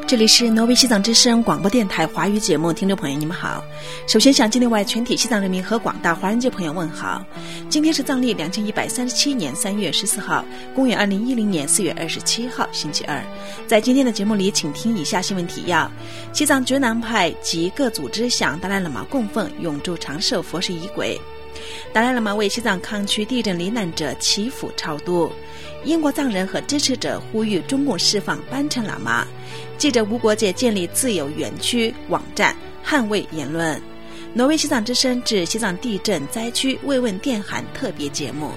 这里是挪威西藏之声广播电台华语节目，听众朋友你们好。首先向境内外全体西藏人民和广大华人界朋友问好。今天是藏历2137年3月14号，公元2010年4月27号，星期二。在今天的节目里，请听以下新闻提要：西藏觉囊派及各组织向达赖喇嘛供奉永驻长寿佛事仪轨。达赖喇嘛为西藏康区地震罹难者祈福超度。英国藏人和支持者呼吁中共释放班禅喇嘛。记者无国界建立自由园区网站，捍卫言论。挪威西藏之声致西藏地震灾区慰问电函特别节目。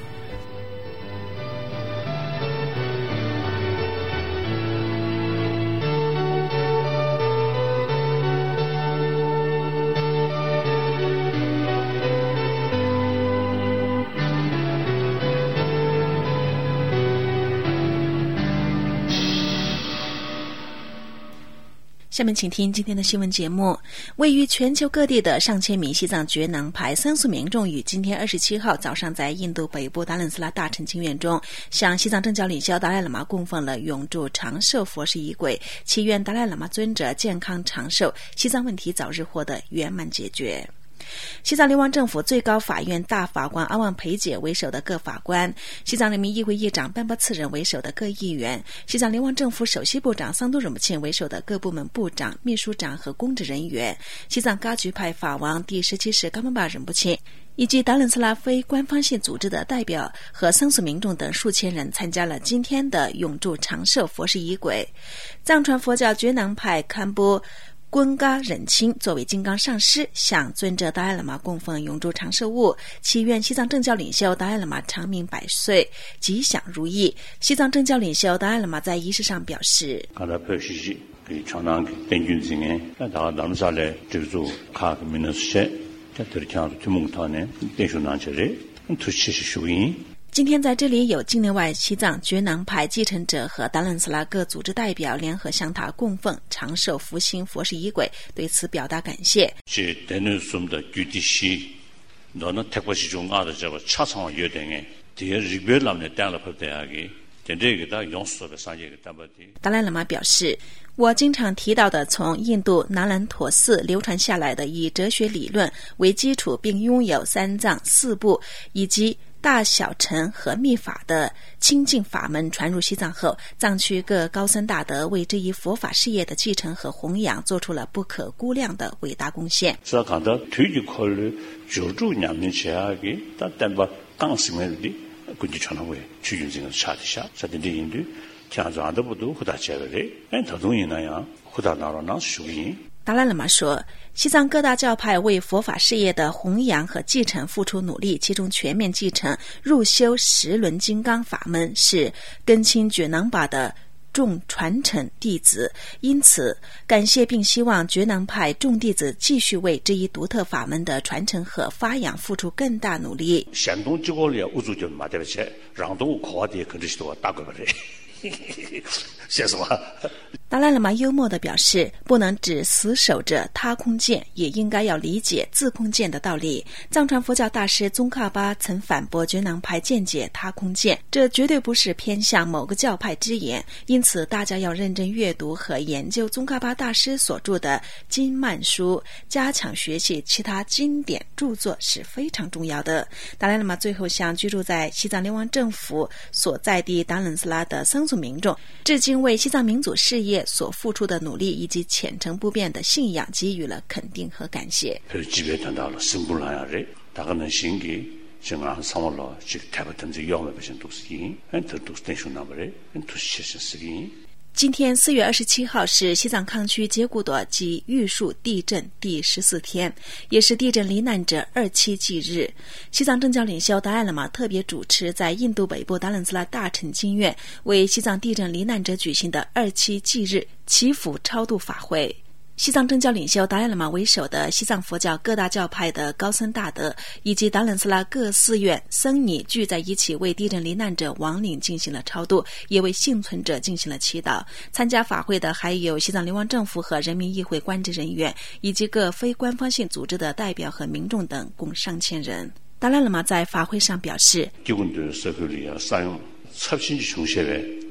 下面请听今天的新闻节目。位于全球各地的上千名西藏觉囊派僧俗民众于今天27号早上在印度北部达伦斯拉大臣经院中向西藏政教领袖达赖喇嘛供奉了永驻长寿佛事仪轨，祈愿达赖喇嘛尊者健康长寿，西藏问题早日获得圆满解决。西藏流亡政府最高法院大法官阿旺培姐为首的各法官，西藏人民议会议长班巴次仁为首的各议员，西藏流亡政府首席部长桑都忍布沁为首的各部门部长、秘书长和公职人员，西藏噶举派法王第17世噶玛巴忍布沁以及达伦斯拉非官方性组织的代表和僧俗民众等数千人参加了今天的永驻长寿佛事仪轨。藏传佛教觉囊派堪布昆嘎忍钦作为金刚上师，向尊者达赖喇嘛供奉永驻长寿物，祈愿西藏政教领袖达赖喇嘛长命百岁，吉祥如意。西藏政教领袖达赖喇嘛在仪式上表示，今天在这里有境内外西藏觉囊派继承者和达伦斯拉各组织代表联合向他供奉长寿福星佛事仪轨，对此表达感谢。达赖喇嘛表示，我经常提到的从印度那兰陀寺流传下来的以哲学理论为基础并拥有三藏四部以及大小乘和密法的清净法门传入西藏后，藏区各高僧大德为这一佛法事业的继承和弘扬做出了不可估量的伟大贡献。达赖喇嘛说，西藏各大教派为佛法事业的弘扬和继承付出努力，其中全面继承入修十轮金刚法门是根钦觉囊巴的众传承弟子，因此感谢并希望觉囊派众弟子继续为这一独特法门的传承和发扬付出更大努力。达赖喇嘛幽默地表示，不能只死守着他空见，也应该要理解自空见的道理。藏传佛教大师宗喀巴曾反驳觉囊派见解他空见，这绝对不是偏向某个教派之言，因此大家要认真阅读和研究宗喀巴大师所著的经曼书，加强学习其他经典著作是非常重要的。达赖喇嘛最后向居住在西藏流亡政府所在地达伦斯拉的僧俗民众，至今为西藏民族事业所付出的努力以及虔诚不变的信仰给予了肯定和感谢。今天4月27号是西藏康区杰古朵及玉树地震第14天，也是地震罹难者2期忌日。西藏政教领袖达赖喇嘛特别主持在印度北部达伦斯拉大臣经院为西藏地震罹难者举行的2期忌日祈福超度法会。西藏政教领袖达赖喇嘛为首的西藏佛教各大教派的高僧大德以及达伦斯拉各寺院僧尼聚在一起，为地震罹难者亡灵进行了超度，也为幸存者进行了祈祷。参加法会的还有西藏流亡政府和人民议会官职人员，以及各非官方性组织的代表和民众等，共上千人。达赖喇嘛在法会上表示，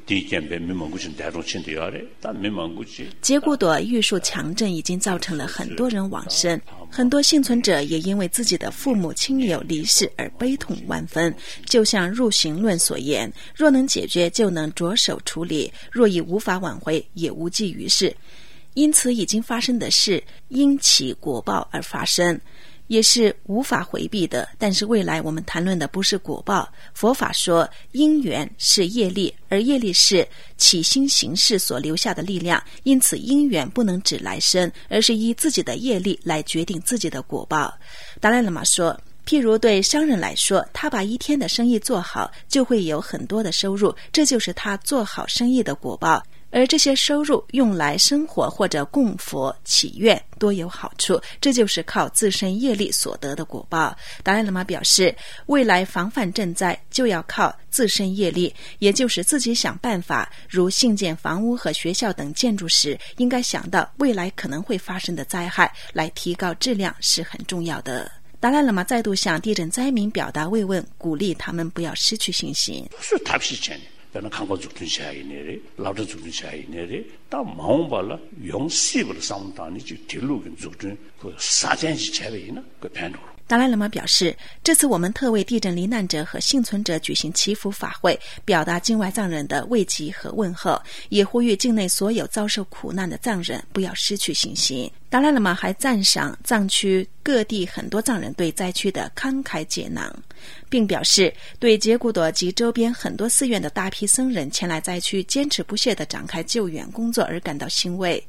杰古朵玉树强震已经造成了很多人往生，很多幸存者也因为自己的父母亲友离世而悲痛万分。就像入刑论所言，若能解决就能着手处理，若已无法挽回也无济于事。因此已经发生的事因其果报而发生，也是无法回避的。但是未来我们谈论的不是果报，佛法说因缘是业力，而业力是起心行事所留下的力量，因此因缘不能指来生，而是依自己的业力来决定自己的果报。达赖喇嘛说，譬如对商人来说，他把一天的生意做好，就会有很多的收入，这就是他做好生意的果报。而这些收入用来生活或者供佛祈愿多有好处，这就是靠自身业力所得的果报。达赖喇嘛表示，未来防范赈灾就要靠自身业力，也就是自己想办法，如兴建房屋和学校等建筑时，应该想到未来可能会发生的灾害，来提高质量是很重要的。达赖喇嘛再度向地震灾民表达慰问，鼓励他们不要失去信心。 저는 강고 죽든 샤이네리 라우드 죽든 샤이네리 다 마음발라 용시브를 싸움다니 지 딜루긴 죽든 그 사전시 제외이나 그 밴드 达赖喇嘛表示，这次我们特为地震罹难者和幸存者举行祈福法会，表达境外藏人的慰藉和问候，也呼吁境内所有遭受苦难的藏人不要失去信心。达赖喇嘛还赞赏藏区各地很多藏人对灾区的慷慨解囊，并表示对杰古朵及周边很多寺院的大批僧人前来灾区坚持不懈地展开救援工作而感到欣慰。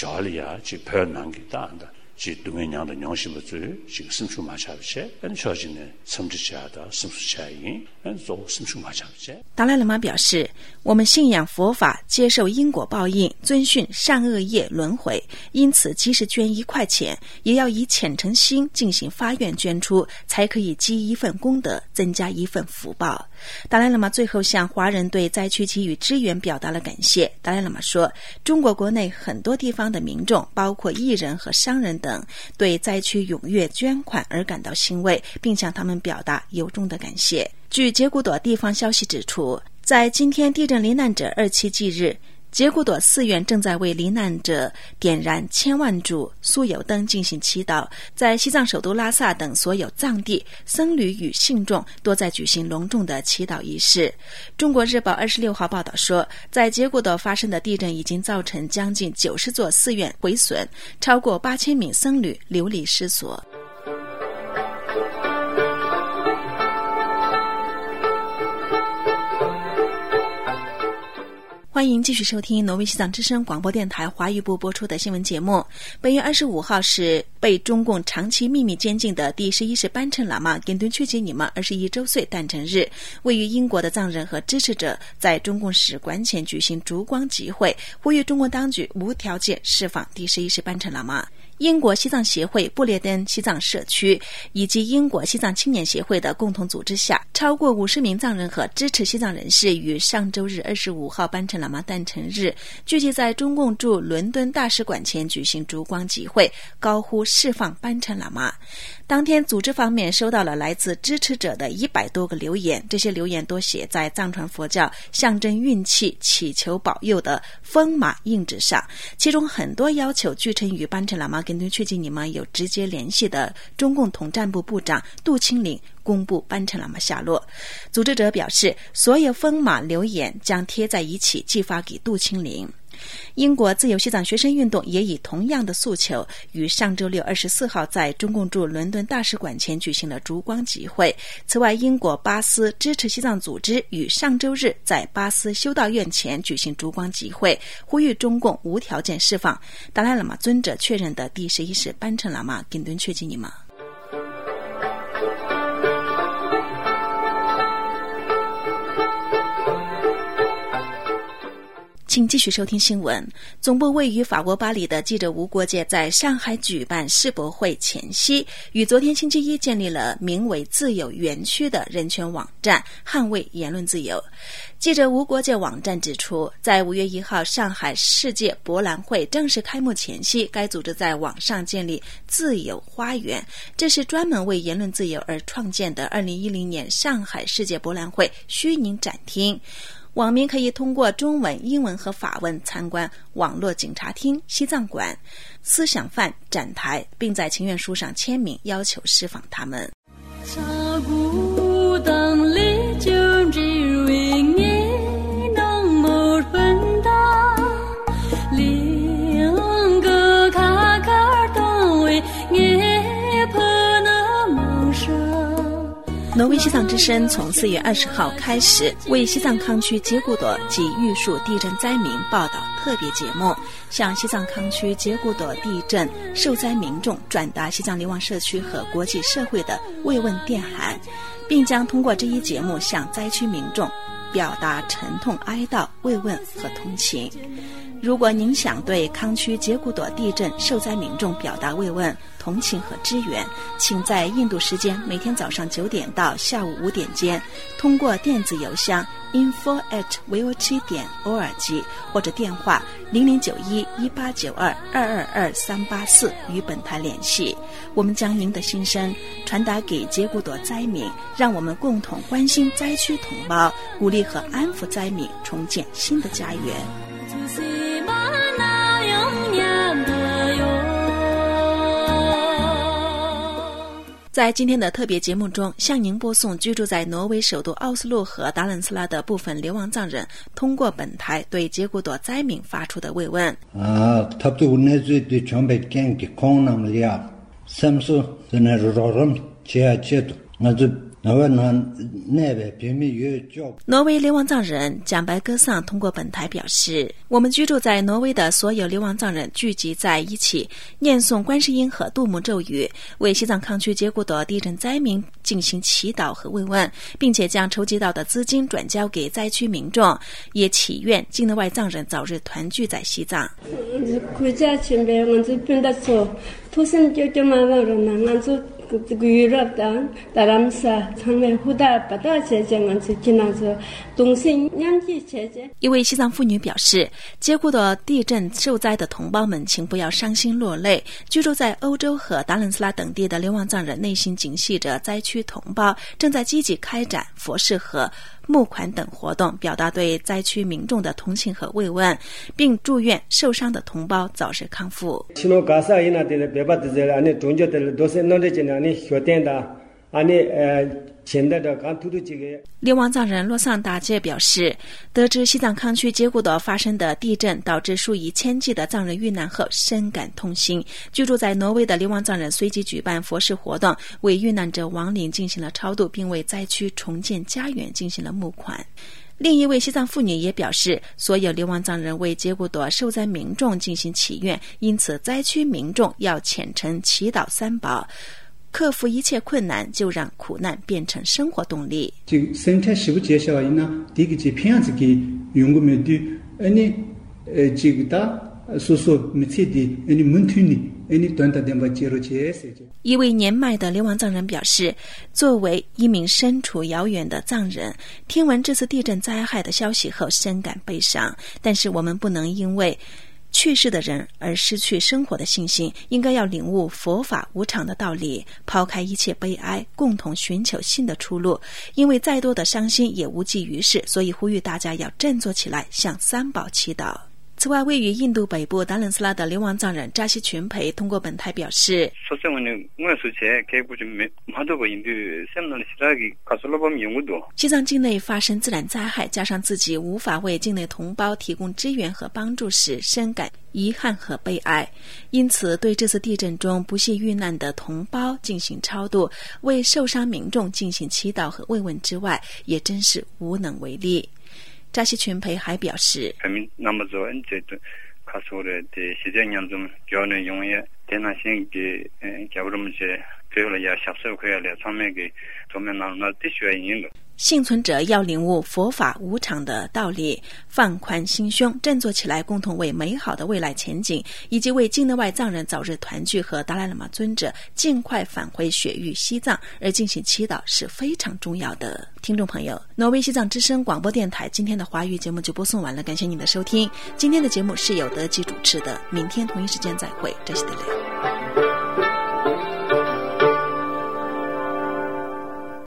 동해양의 영심을 지금 심수 마셔보세. 저지는 섬지샤다 심수샤인. 또 심수 마셔보세. 达赖喇嘛表示，我们信仰佛法，接受因果报应，遵循善恶业轮回，因此即使捐1块钱，也要以虔诚心进行发愿捐出，才可以积一份功德，增加一份福报。达赖喇嘛最后向华人对灾区给予支援表达了感谢。达赖喇嘛说，中国国内很多地方的民众，包括艺人和商人等，对灾区踊跃捐款而感到欣慰，并向他们表达由衷的感谢。据杰古朵地方消息指出，在今天地震罹难者2期忌日，杰古朵寺院正在为罹难者点燃1000万柱酥油灯进行祈祷。在西藏首都拉萨等所有藏地，僧侣与信众都在举行隆重的祈祷仪式。中国日报26号报道说，在杰古朵发生的地震已经造成将近90座寺院毁损，超过8000名僧侣流离失所。欢迎继续收听挪威西藏之声广播电台华语部播出的新闻节目。本月25号是被中共长期秘密监禁的第11世班禅喇嘛跟敦曲吉尼玛21周岁诞辰日，位于英国的藏人和支持者在中共使馆前举行烛光集会，呼吁中国当局无条件释放第11世班禅喇嘛。英国西藏协会布列登西藏社区以及英国西藏青年协会的共同组织下，超过50名藏人和支持西藏人士于上周日25号班禅喇嘛诞辰日聚集在中共驻伦敦大使馆前举行烛光集会，高呼释放班禅喇嘛。当天组织方面收到了来自支持者的100多个留言，这些留言都写在藏传佛教象征运气祈求保佑的风马印纸上，其中很多要求据称与班禅喇嘛跟敦曲吉尼玛有直接联系的中共统战部部长杜清岭公布班禅喇嘛下落。组织者表示，所有风马留言将贴在一起寄发给杜清岭。英国自由西藏学生运动也以同样的诉求，于上周六24号在中共驻伦敦大使馆前举行了烛光集会。此外，英国巴斯支持西藏组织于上周日在巴斯修道院前举行烛光集会，呼吁中共无条件释放达赖喇嘛尊者确认的第11世班禅喇嘛跟敦曲吉尼玛。请继续收听新闻。总部位于法国巴黎的记者无国界在上海举办世博会前夕，于昨天星期一建立了名为自由园区的人权网站，捍卫言论自由。记者无国界网站指出，在5月1号上海世界博览会正式开幕前夕，该组织在网上建立自由花园，这是专门为言论自由而创建的2010年上海世界博览会虚拟展厅。 网民可以通过中文、英文和法文参观网络警察厅、西藏馆、思想犯展台，并在请愿书上签名，要求释放他们。挪威西藏之声从4月20号开始为西藏康区杰古朵及玉树地震灾民报道特别节目，向西藏康区杰古朵地震受灾民众转达西藏流亡社区和国际社会的慰问电函，并将通过这一节目向灾区民众表达沉痛哀悼、慰问和同情。如果您想对康区杰古朵地震受灾民众表达慰问、同情和支援，请在印度时间每天早上9点到下午5点间，通过电子邮箱 info@voh.org 或者电话00911892222384与本台联系。我们将您的心声传达给杰古朵灾民，让我们共同关心灾区同胞，鼓励和安抚灾民，重建新的家园。在今天的特别节目中，向您播送居住在挪威首都奥斯陆和达伦斯拉的部分流亡藏人通过本台对杰古朵灾民发出的慰问。挪威流亡藏人蒋白戈桑通过本台表示，我们居住在挪威的所有流亡藏人聚集在一起，念诵观世音和杜牧咒语，为西藏康区杰古朵地震灾民进行祈祷和慰问，并且将筹集到的资金转交给灾区民众，也祈願境内外藏人早日团聚在西藏。一位西藏妇女表示，杰古朵地震受灾的同胞们，请不要伤心落泪。居住在欧洲和达伦斯拉等地的流亡藏人内心紧系着灾区同胞，正在积极开展佛事和募款等活动，表达对灾区民众的同情和慰问，并祝愿受伤的同胞早日康复。流亡藏人洛桑达杰表示，得知西藏康区杰古朵发生的地震导致数以千计的藏人遇难后，深感痛心。居住在挪威的流亡藏人随即举办佛事活动，为遇难者亡灵进行了超度，并为灾区重建家园进行了募款。另一位西藏妇女也表示，所有流亡藏人为杰古朵受灾民众进行祈愿，因此灾区民众要虔诚祈祷三宝，克服一切困难，就让苦难变成生活动力。一位年迈的流亡藏人表示，作为一名身处遥远的藏人，听闻这次地震灾害的消息后深感悲伤，但是我们不能因为去世的人而失去生活的信心，应该要领悟佛法无常的道理，抛开一切悲哀，共同寻求新的出路。因为再多的伤心也无济于事，所以呼吁大家要振作起来，向三宝祈祷。此外，位于印度北部达伦斯拉的流亡藏人扎西群培通过本台表示，西藏境内发生自然灾害，加上自己无法为境内同胞提供支援和帮助时，深感遗憾和悲哀，因此对这次地震中不幸遇难的同胞进行超度，为受伤民众进行祈祷和慰问之外，也真是无能为力。扎西群培还表示，幸存者要领悟佛法无常的道理，放宽心胸，振作起来，共同为美好的未来前景以及为境内外藏人早日团聚和达赖喇嘛尊者尽快返回雪域西藏而进行祈祷是非常重要的。听众朋友，挪威西藏之声广播电台今天的华语节目就播送完了，感谢您的收听。今天的节目是由德基主持的，明天同一时间再会，这是德亮。